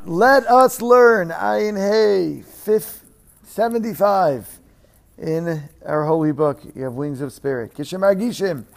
Let us learn. Ayin Hey, 75 in our holy book. You have Wings of Spirit. Kishemargishim.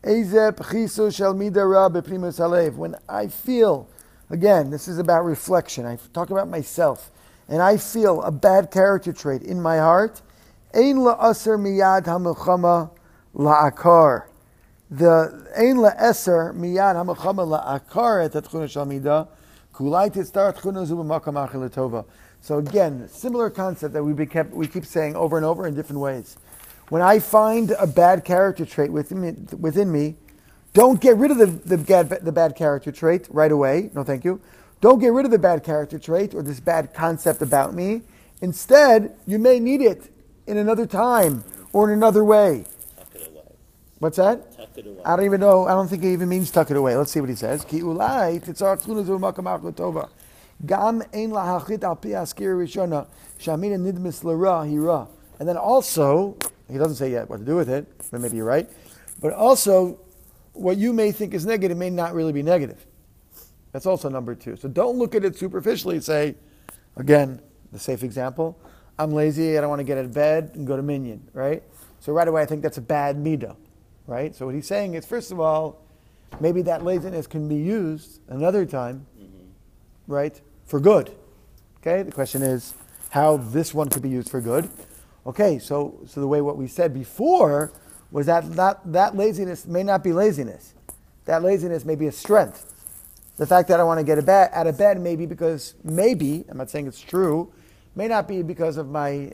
When I feel, again, this is about reflection. I talk about myself, and I feel a bad character trait in my heart. Ein la'aser miyad hamilchama la'akar. The ein la'aser miyad hamilchama la'akar et atchuna shel midah. Kulai titztar atchuna zu b'makam achil tova. So again, similar concept that we keep saying over and over in different ways. When I find a bad character trait within me, don't get rid of the bad character trait right away. No, thank you. Don't get rid of the bad character trait or this bad concept about me. Instead, you may need it in another time or in another way. Tuck it away. What's that? Tuck it away. I don't even know. I don't think it even means tuck it away. Let's see what he says. Ki ulai titzar tchuna zu b'makam achil tova. Gam ein lahachit al pi askir rishona shamina nidmis l'ra hira. And then also, he doesn't say yet what to do with it, but maybe you're right. But also, what you may think is negative may not really be negative. That's also number 2. So don't look at it superficially and say, again, the safe example, I'm lazy, I don't want to get out of bed and go to Minyan, right? So right away I think that's a bad midah, right? So what he's saying is, first of all, maybe that laziness can be used another time, right, for good. Okay, the question is how this one could be used for good. Okay, so the way what we said before was that laziness may not be laziness. That laziness may be a strength. The fact that I want to get out of bed may be because, maybe, I'm not saying it's true, may not be because of my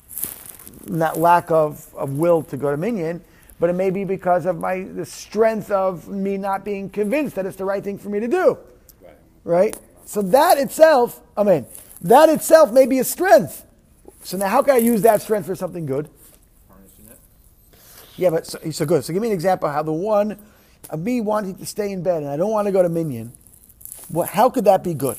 lack of will to go to Minyan, but it may be because of the strength of me not being convinced that it's the right thing for me to do. Right? So that itself may be a strength. So now how can I use that strength for something good? Harnessing it. Yeah, but so good. So give me an example of how the one of me wanting to stay in bed and I don't want to go to Minyan, how could that be good? It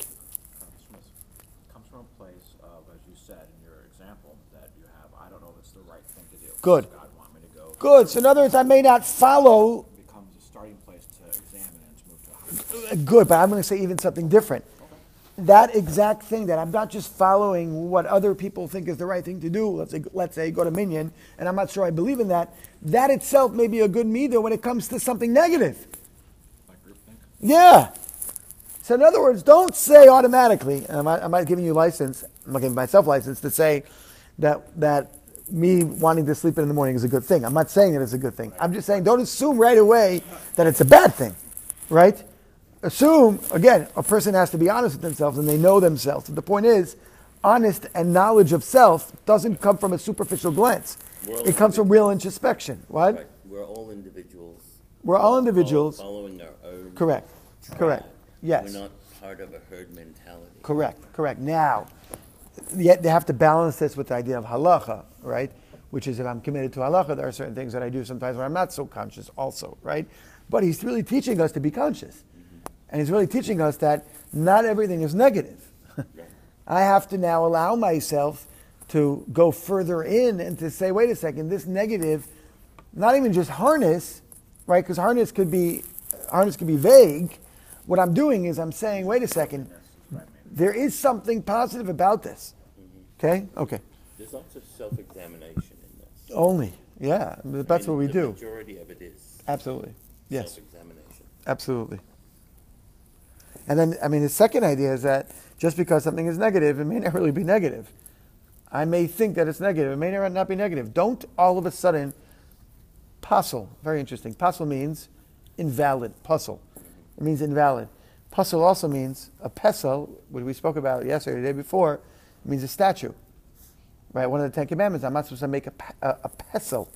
comes from a place of, as you said in your example, that you have, I don't know if it's the right thing to do. Good. Does God want me to go? Good. So in other words, I may not follow. It becomes a starting place to examine and to move to a higher. Good, but I'm going to say even something different. That exact thing, that I'm not just following what other people think is the right thing to do, let's say go to Minyan, and I'm not sure I believe in that, that itself may be a good midah when it comes to something negative. Like groupthink? Yeah. So in other words, don't say automatically, and I'm not giving you license, I'm not giving myself license to say that me wanting to sleep in the morning is a good thing. I'm not saying that it's a good thing. I'm just saying don't assume right away that it's a bad thing, right? Assume, again, a person has to be honest with themselves and they know themselves. And the point is, honest and knowledge of self doesn't come from a superficial glance. It comes from real introspection. What? Right. We're all individuals. We're all individuals. All following our own. Correct. tribe. Correct. Yes. We're not part of a herd mentality. Correct. Now, yet they have to balance this with the idea of halacha, right? Which is if I'm committed to halacha, there are certain things that I do sometimes where I'm not so conscious also, right? But he's really teaching us to be conscious. And he's really teaching us that not everything is negative. I have to now allow myself to go further in and to say, wait a second, this negative, not even just harness, right? Because harness could be vague. What I'm doing is I'm saying, wait a second, there is something positive about this. Okay? Okay. There's lots of self-examination in this. Only. Yeah. That's what we do. The majority of it is Absolutely. Yes. self-examination. Absolutely. And then, the second idea is that just because something is negative, it may not really be negative. I may think that it's negative. It may not be negative. Don't all of a sudden, pasul, very interesting. Pasul means invalid. Pasul. It means invalid. Pasul also means a pesel, which we spoke about yesterday, the day before, it means a statue. Right? One of the 10 Commandments, I'm not supposed to make a pesel.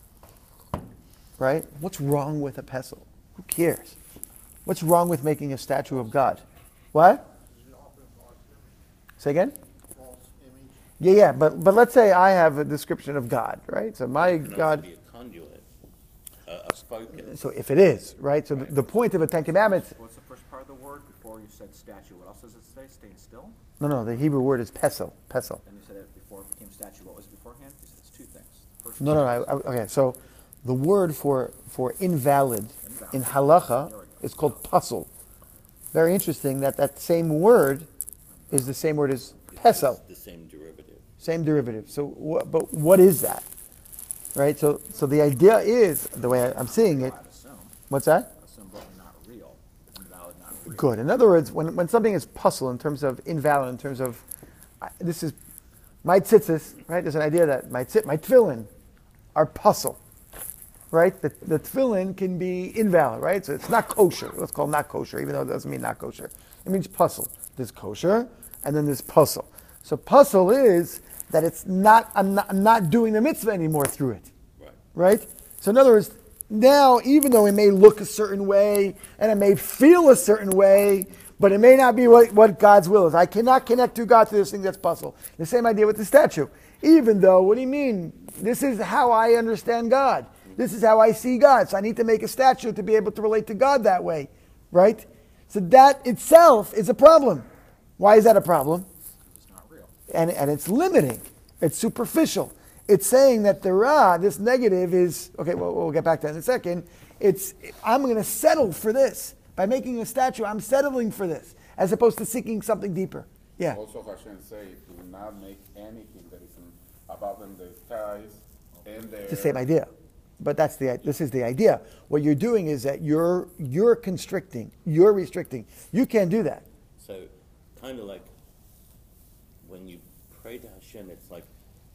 Right? What's wrong with a pesel? Who cares? What's wrong with making a statue of God? What? Say again? Yeah, but let's say I have a description of God, right? So my God... Be a conduit, a spoken. So if it is, right? So the point of the 10 Commandments... What's the first part of the word before you said statue? What else does it say? Staying still? No, the Hebrew word is pesel. Pesel. Then you said it before it became statue. What was it beforehand? You said it's two things. First No. Okay, so the word for invalid in halacha is called pasul. Very interesting that same word is the same word as pesel. The same derivative. Same derivative. So, but what is that? Right? So the idea is, the way I'm seeing it, I'd assume. what's that? Assume both are not real, invalid, not real. Good. In other words, when something is puzzle in terms of invalid, in terms of, this is, my tzitzis, right? There's an idea that my tefillin are puzzle, right? The tefillin can be invalid, right? So it's not kosher. Let's call it not kosher, even though it doesn't mean not kosher. It means puzzle. There's kosher, and then there's puzzle. So puzzle is that it's not, I'm not doing the mitzvah anymore through it. Right? So in other words, now, even though it may look a certain way, and it may feel a certain way, but it may not be what God's will is. I cannot connect to God through this thing that's puzzle. The same idea with the statue. Even though, what do you mean? This is how I understand God. This is how I see God. So I need to make a statue to be able to relate to God that way. Right? So that itself is a problem. Why is that a problem? It's not real. And it's limiting. It's superficial. It's saying that the ra, this negative is, okay, well, we'll get back to that in a second. I'm going to settle for this. By making a statue, I'm settling for this, as opposed to seeking something deeper. Yeah. Also, Hashem say, do not make anything that is above in the skies and there. It's the same idea. But this is the idea. What you're doing is that you're constricting, you're restricting. You can't do that. So, kind of like when you pray to Hashem, it's like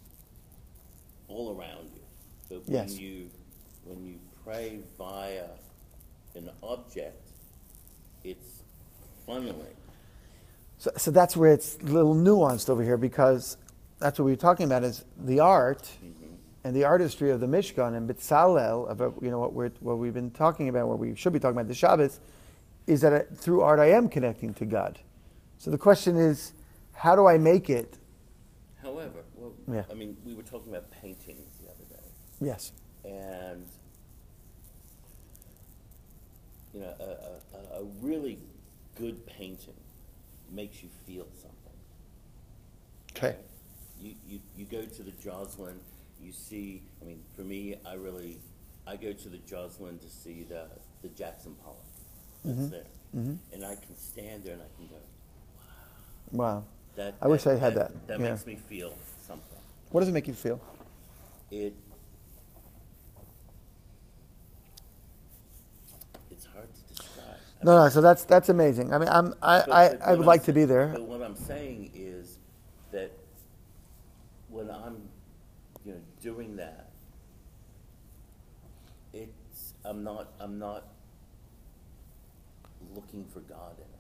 all around you. But Yes. when you pray via an object, it's funneling. So that's where it's a little nuanced over here, because that's what we were talking about is the art and the artistry of the Mishkan and B'Tzalel, of what we've been talking about, what we should be talking about the Shabbos, is that through art I am connecting to God. So the question is, how do I make it? However, well, Yeah. I mean, we were talking about paintings the other day, Yes. and a really good painting makes you feel something. Okay. You go to the Joslin, you see. I mean, for me, I go to the Joslin to see the Jackson Pollock that's there, and I can stand there and I can go, Wow. that. I wish I had that. That Yeah. makes me feel something. What does it make you feel? It's hard to describe. No. So that's amazing. I mean, I would like to be there. But what I'm saying is that when I'm, doing that, I'm not looking for God in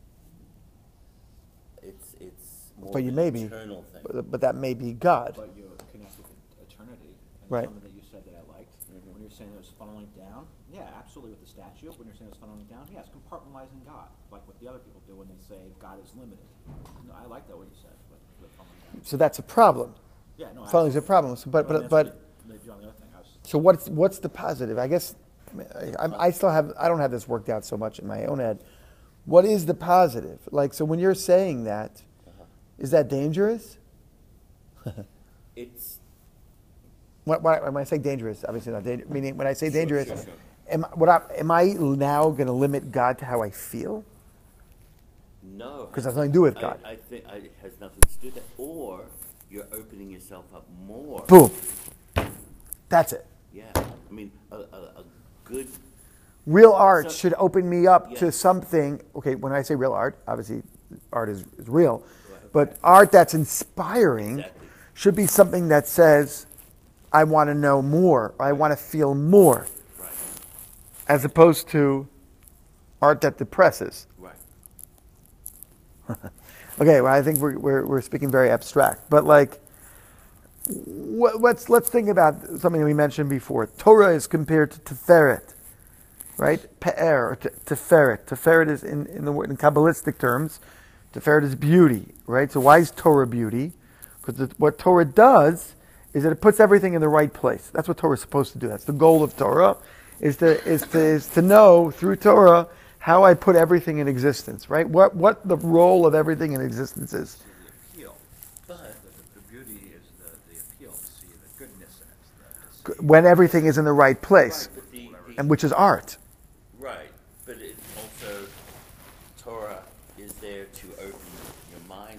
it. It's more But of you an may be. internal thing. But that may be God. But you're connected to eternity. And Right. something that you said that I liked, when you're saying it was funneling down, yeah, absolutely with the statue. When you're saying it's funneling down, yeah, it's compartmentalizing God, like what the other people do when they say God is limited. No, I like that what you said with funneling down. So that's a problem. Yeah, no, Funnel is a problem. So, but that's the other thing I was. so what's the positive? I guess I don't have this worked out so much in my own head. What is the positive? Like, so when you're saying that, is that dangerous? It's When I say dangerous, obviously not dangerous. Meaning, when I say dangerous, sure. am I now going to limit God to how I feel? no. Because that's nothing to do with God. I think it has nothing to do with that. Or you're opening yourself up more. Boom. That's it. Yeah. I mean, a good. Real art So- should open me up Yeah. to something. Okay, when I say real art, obviously art is real, but art that's inspiring Exactly. should be something that says, I want to know more, I want to feel more, Right. as opposed to art that depresses. Right. Okay, well, I think we're speaking very abstract, but like, let's think about something we mentioned before. Torah is compared to Tiferet, right? Pe'er, or Tiferet. Tiferet is in Kabbalistic terms. Tiferet is beauty, right? So why is Torah beauty? Because what Torah does is that it puts everything in the right place. That's what Torah is supposed to do. That's the goal of Torah, is to know through Torah how I put everything in existence, right? What the role of everything in existence is. The appeal. But The beauty is the appeal, to see the goodness in it. When everything is in the right place, Right, but and which is art. right, but it also Torah is there to open your mind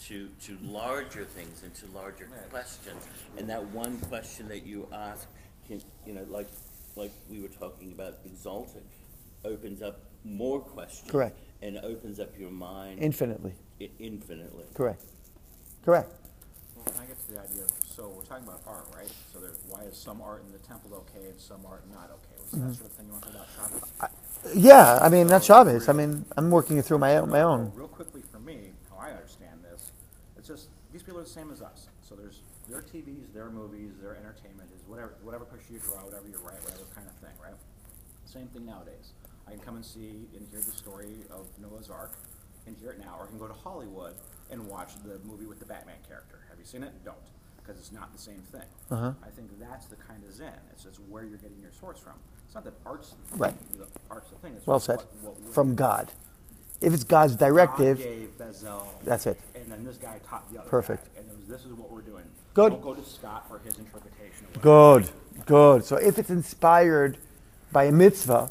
to larger things and to larger questions. And that one question that you ask can, like we were talking about exalted, opens up more questions. Correct. And opens up your mind Infinitely. Infinitely. Correct. Well, I get to the idea of, so we're talking about art, right? So there's, why is some art in the temple okay and some art not okay? Was that sort of thing you want to talk about Shabbos? Yeah, I mean, that's Shabbos. I mean, I'm working it through my own. Real quickly for me, how I understand this, it's just, these people are the same as us. So there's their TVs, their movies, their entertainment is whatever picture you draw, whatever you write, whatever kind of thing, right? Same thing nowadays. I can come and see and hear the story of Noah's Ark and hear it now, or I can go to Hollywood and watch the movie with the Batman character. Have you seen it? Don't, because it's not the same thing. Uh-huh. I think that's the kind of Zen. It's just where you're getting your source from. It's not that art's Right. art's the thing. It's Well just said. what we're- From God. If it's God's directive, God gave Bezel, that's it. and then this guy taught the other Perfect. guy, and this is what we're doing. Good. Don't go to Scott for his interpretation of what Good. So if it's inspired by a mitzvah,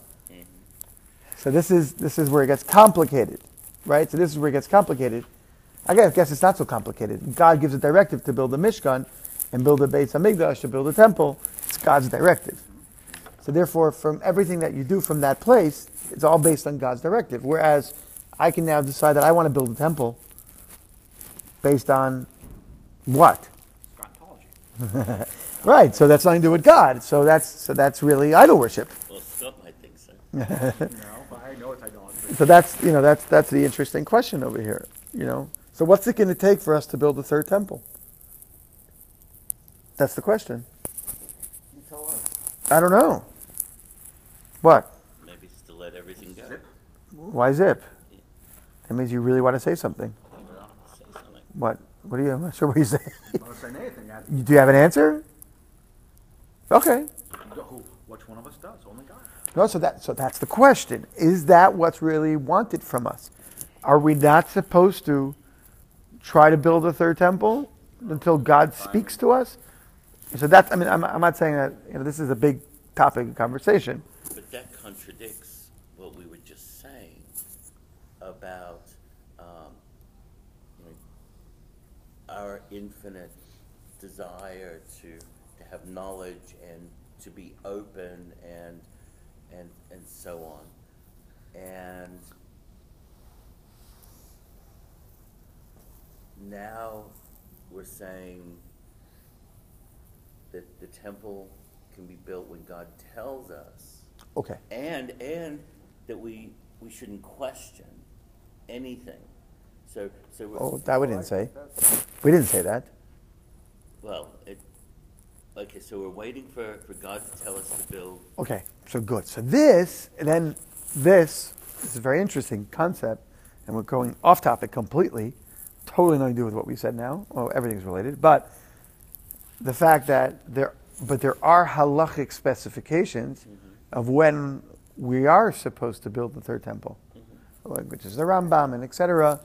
so this is where it gets complicated, right? So this is where it gets complicated. I guess it's not so complicated. God gives a directive to build a Mishkan and build a Beit HaMikdash, to build a temple. It's God's directive. So therefore, from everything that you do from that place, it's all based on God's directive. Whereas I can now decide that I want to build a temple based on what? Scottology. Right. So that's nothing to do with God. So that's really idol worship. Well, Scott might think so. No, but I know it's idolatry. So that's the interesting question over here. So what's it going to take for us to build a third temple? That's the question. You tell us. I don't know. What? Maybe it's to let everything go. Why zip? That means you really want to say something. Say something. What? What do you? I'm not sure what you say. I'm not saying anything. Do you have an answer? Okay. Which one of us does? Only God. No. So that's the question. Is that what's really wanted from us? Are we not supposed to try to build a third temple until God speaks to us? So that's. I mean, I'm not saying that. This is a big topic of conversation. But that contradicts what we were just saying about our infinite desire to have knowledge and to be open and so on. And now we're saying that the temple can be built when God tells us, Okay. and that we shouldn't question anything. So Oh, that we didn't say. We didn't say that. well, okay. So we're waiting for God to tell us to build. Okay, so good. So this is a very interesting concept, and we're going off topic completely, totally nothing to do with what we said now. Well, everything's related, but the fact that there are halachic specifications of when we are supposed to build the third temple, which is the Rambam and etc.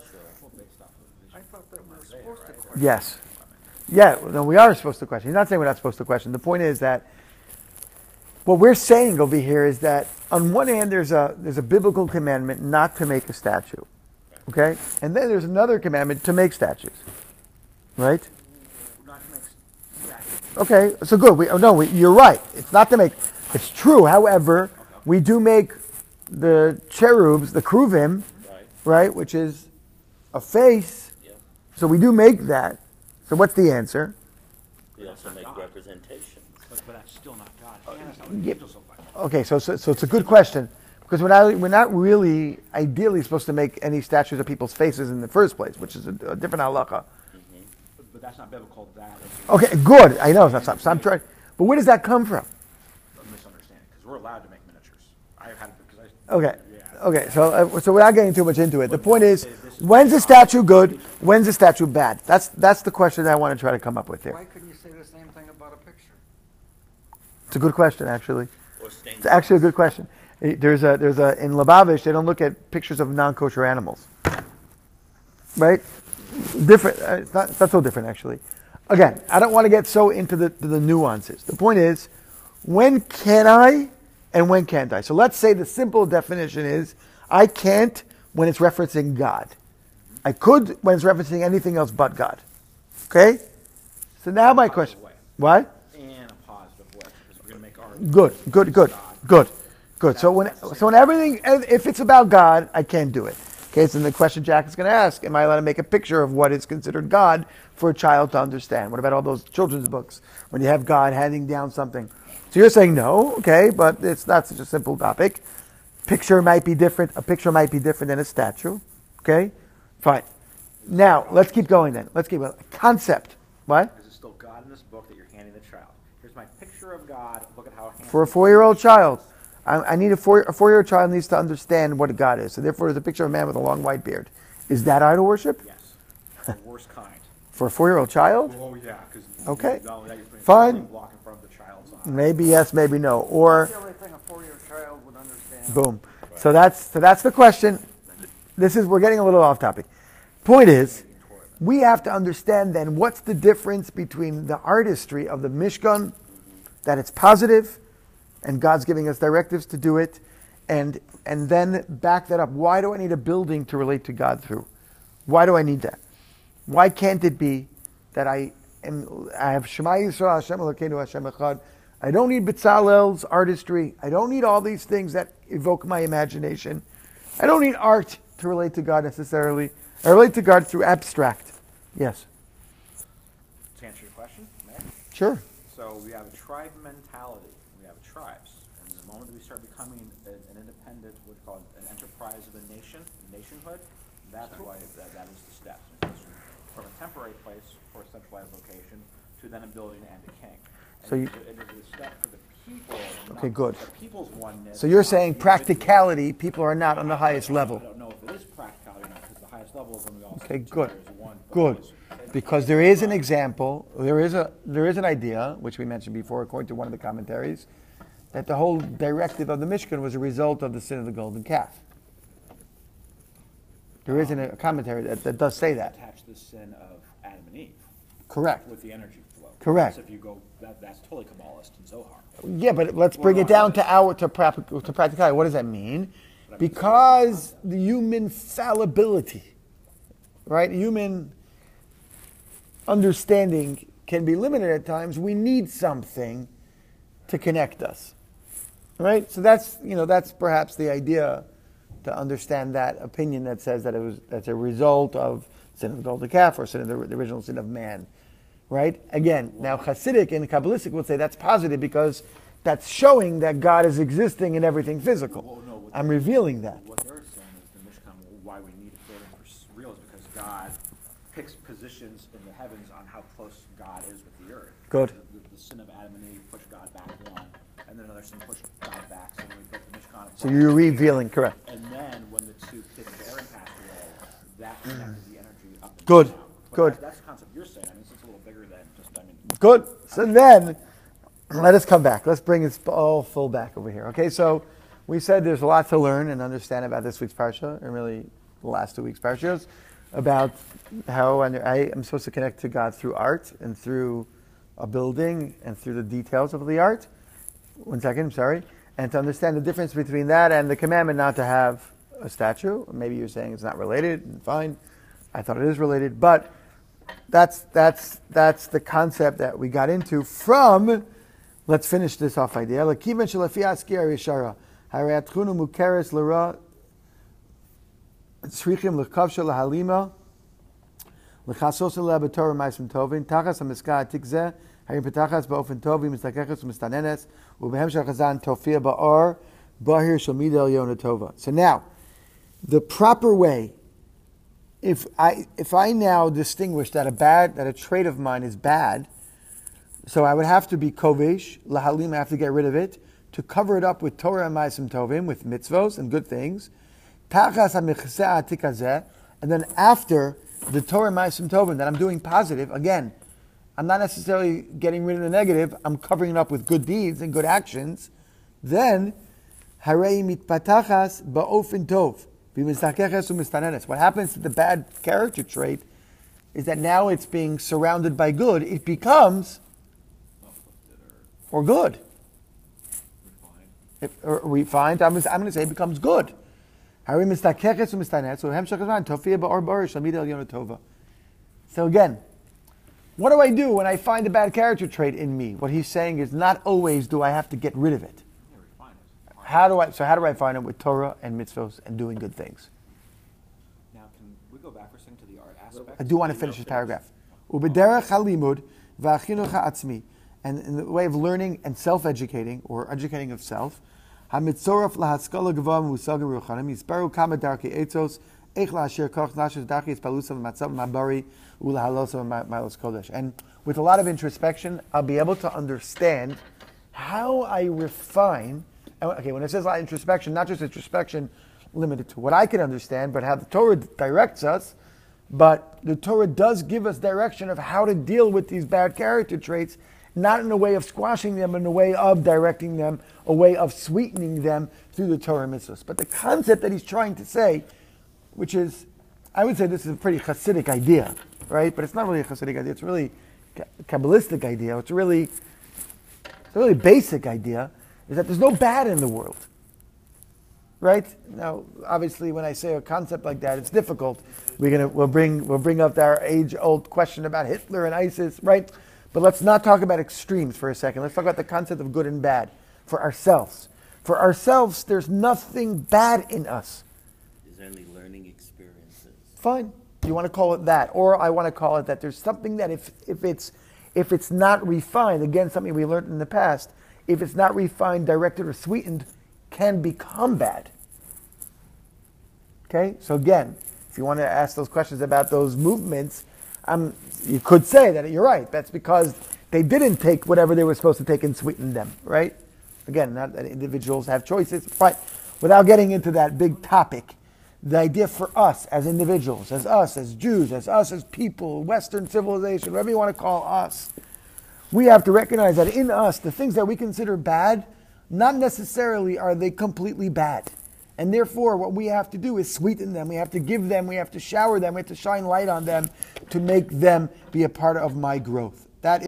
I thought that we were supposed to question. Yes. Yeah, no, we are supposed to question. He's not saying we're not supposed to question. The point is that what we're saying over here is that on one hand there's a biblical commandment not to make a statue. Okay? And then there's another commandment to make statues. Right? Not to make statues. Okay, so good. You're right. It's not to make. It's true. However, we do make the cherubs, the kruvim, right, which is a face. Yeah. So we do make that. So what's the answer? We also make representations. But that's still not God. And that's not what the angels look like. Okay, so it's a good question because we're not really ideally supposed to make any statues of people's faces in the first place, which is a different halacha. But that's not biblical. That is Okay, good. I know that's not. So I'm trying. But where does that come from? a misunderstanding because we're allowed to make miniatures. I've had it because I. Okay. Yeah. Okay. So we're not getting too much into it. The point is, when's a statue good? When's a statue bad? That's the question that I want to try to come up with here. Why couldn't you say the same thing about a picture? It's a good question, actually. Or stained It's actually a good question. There's a in Lubavitch they don't look at pictures of non-kosher animals, right? Different. It's not so different actually. Again, I don't want to get so into the nuances. The point is, when can I and when can't I? So let's say the simple definition is I can't when it's referencing God. I could when it's referencing anything else but God. Okay? So now my question. Way. What? In a positive way, because we're going to make our Good. So when everything, if it's about God, I can't do it. Okay, so the question Jack is going to ask, am I allowed to make a picture of what is considered God for a child to understand? What about all those children's books when you have God handing down something? So you're saying no, okay, but it's not such a simple topic. Picture might be different. A picture might be different than a statue. Okay, fine. Now let's keep going. Then let's keep going. Concept. What? Is it still God in this book that you're handing the child? Here's my picture of God. Look at how. For a 4-year-old child, I need a 4-year-old child needs to understand what God is. So therefore, there's a picture of a man with a long white beard. Is that idol worship Yes, the worst kind. for a 4-year-old child? Oh yeah, because Okay. not only that, you're putting Fine. a block in front of the child's eye. Maybe yes, maybe no. Or That's the only thing a 4-year child would understand. boom. So that's the question. We're getting a little off topic. Point is, we have to understand then what's the difference between the artistry of the Mishkan, that it's positive, and God's giving us directives to do it, and then back that up. Why do I need a building to relate to God through? Why do I need that? Why can't it be that I have Shema Yisrael, Hashem Elokeinu, Hashem Echad? I don't need Bezalel's artistry. I don't need all these things that evoke my imagination. I don't need art to relate to God necessarily. I relate to God through abstract. Yes. To answer your question, may I? Sure. So we have a tribe mentality. We have tribes. And the moment that we start becoming an independent, what we call an enterprise of a nation, nationhood, that's why that is the step. It goes from a temporary place for a centralized location to then a building and a king. And So you- it is a step for the people. Okay, not good. The people's oneness. So you're not saying the individual. practicality, people are not on the highest I level. don't know if it is practicality or not, because the highest level is when we all Okay, sit good. together as one. Good. Because there is an example, there is an idea, which we mentioned before, according to one of the commentaries, that the whole directive of the Mishkan was a result of the sin of the golden calf. There is a commentary that does say that. Attach the sin of Adam and Eve Correct. with the energy flow. Correct. So if you go, that's totally Kabbalist and Zohar. Yeah, but let's bring it down to practicality. What does that mean? Because the human fallibility, right? Human understanding can be limited at times. We need something to connect us, right? So that's perhaps the idea, to understand that opinion that says that that's a result of sin of the golden calf or sin of the original sin of man, right? Again, now Hasidic and Kabbalistic would say that's positive because that's showing that God is existing in everything physical. Well, no, what I'm revealing that. What they're saying is the Mishkan, why we need a building for real is because God picks positions in the heavens on how close God is with the earth. Good. The sin of Adam and Eve pushed God back one, and then another sin pushed God back. So when we built the Mishkan, So you're revealing, correct. and then when the two kids of Aaron passed away, that connected the energy up and Good. down. But Good. That's the concept you're saying. I mean, it's a little bigger than just, Good. So then, let us come back. Let's bring it all full back over here. Okay, so we said there's a lot to learn and understand about this week's parsha, and really the last 2 weeks' parshas, about how I am supposed to connect to God through art and through a building and through the details of the art. 1 second, I'm sorry. And to understand the difference between that and the commandment not to have a statue. Maybe you're saying it's not related, and fine. I thought it is related, but that's the concept that we got into from. Let's finish this off idea. L'kivan shelafi aski harishara, harei atchunu mukeres l'ra, tzrichim l'kavsha l'halima, l'chasos l'eh b'torah ma'asim tovin, tachas hamiska atik zeh, harim petachas ba'ofen tovi, mistakeches u'mistanenes, u'behem shel chazan tofia ba'or, bahir shel mida elyon tova. So now, the proper way, if I now distinguish that a trait of mine is bad, so I would have to be kovish, lahalim, I have to get rid of it, to cover it up with Torah and Ma'asim Tovim, with mitzvos and good things. Tachas hamichseh atik hazeh, and then after the Torah and Ma'asim Tovim that I'm doing positive, again, I'm not necessarily getting rid of the negative, I'm covering it up with good deeds and good actions, then harei mitpatachas ba'ofen tov. What happens to the bad character trait is that now it's being surrounded by good. It becomes or good. Or refined. I'm going to say it becomes good. So again, what do I do when I find a bad character trait in me? What he's saying is not always do I have to get rid of it. Yeah, refine it. How do I find it? With Torah and mitzvos and doing good things? Now, can we go back for a second to the art aspect? I do want to finish this paragraph. Ubederech halimud v'achinuch ha'atzmi, and in the way of learning and self-educating, or educating of self, hamitzoraf lahaskala gava musagim ruchanim yisparu kama darkei etzos eich la'asher koch nashos darkei ispalusam matzav mabari ulahalosav malos kodesh. And with a lot of introspection, I'll be able to understand how I refine. Okay, when it says a lot of introspection, not just introspection limited to what I can understand, but how the Torah directs us. But the Torah does give us direction of how to deal with these bad character traits, not in a way of squashing them, in a way of directing them, a way of sweetening them through the Torah mitzvahs. But the concept that he's trying to say, which is, I would say this is a pretty Hasidic idea, right? But it's not really a Hasidic idea. It's really a Kabbalistic idea. It's a really basic idea, is that there's no bad in the world. Right? Now, obviously, when I say a concept like that, it's difficult. We'll bring up our age-old question about Hitler and ISIS, right? But let's not talk about extremes for a second. Let's talk about the concept of good and bad for ourselves. For ourselves, there's nothing bad in us. There's only learning experiences. Fine. You want to call it that, or I want to call it that. There's something that if it's not refined, again, something we learned in the past, if it's not refined, directed, or sweetened, can become bad. Okay? So again, if you want to ask those questions about those movements, you could say that you're right. That's because they didn't take whatever they were supposed to take and sweeten them, right? Again, not that individuals have choices, but without getting into that big topic, the idea for us as individuals, as us as Jews, as us as people, Western civilization, whatever you want to call us, we have to recognize that in us, the things that we consider bad, not necessarily are they completely bad. And therefore, what we have to do is sweeten them. We have to give them, we have to shower them, we have to shine light on them to make them be a part of my growth.